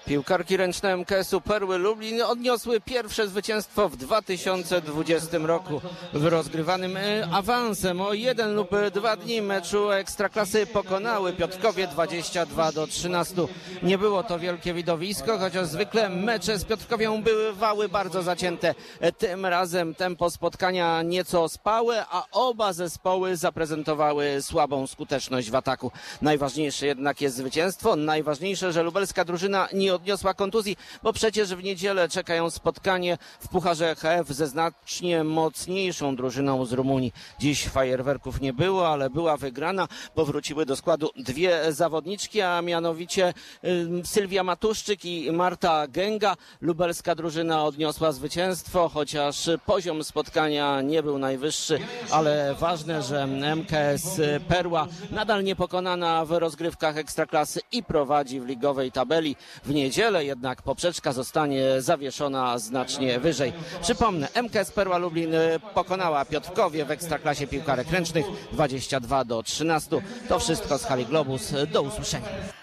Piłkarki ręczne MKS-u Perły Lublin odniosły pierwsze zwycięstwo w 2020 roku. W rozgrywanym awansem o 1 lub 2 dni meczu Ekstraklasy pokonały Piotrkowie 22-13. Nie było to wielkie widowisko, chociaż zwykle mecze z Piotrkowią bywały bardzo zacięte. Tym razem tempo spotkania nieco spałe, a oba zespoły zaprezentowały słabą skuteczność w ataku. Najważniejsze jednak jest zwycięstwo. Najważniejsze, że lubelska drużyna nie odniosła kontuzji, bo przecież w niedzielę czekają spotkanie w Pucharze HF ze znacznie mocniejszą drużyną z Rumunii. Dziś fajerwerków nie było, ale była wygrana. Powróciły do składu dwie zawodniczki, a mianowicie Sylwia Matuszczyk i Marta Gęga. Lubelska drużyna odniosła zwycięstwo, chociaż poziom spotkania nie był najwyższy, ale ważne, że MKS Perła nadal niepokonana w rozgrywkach Ekstraklasy i prowadzi w ligowej tabeli. W niedzielę jednak poprzeczka zostanie zawieszona znacznie wyżej. Przypomnę, MKS Perła Lublin pokonała Piotrkowie w Ekstraklasie piłkarek ręcznych 22-13. To wszystko z hali Globus. Do usłyszenia.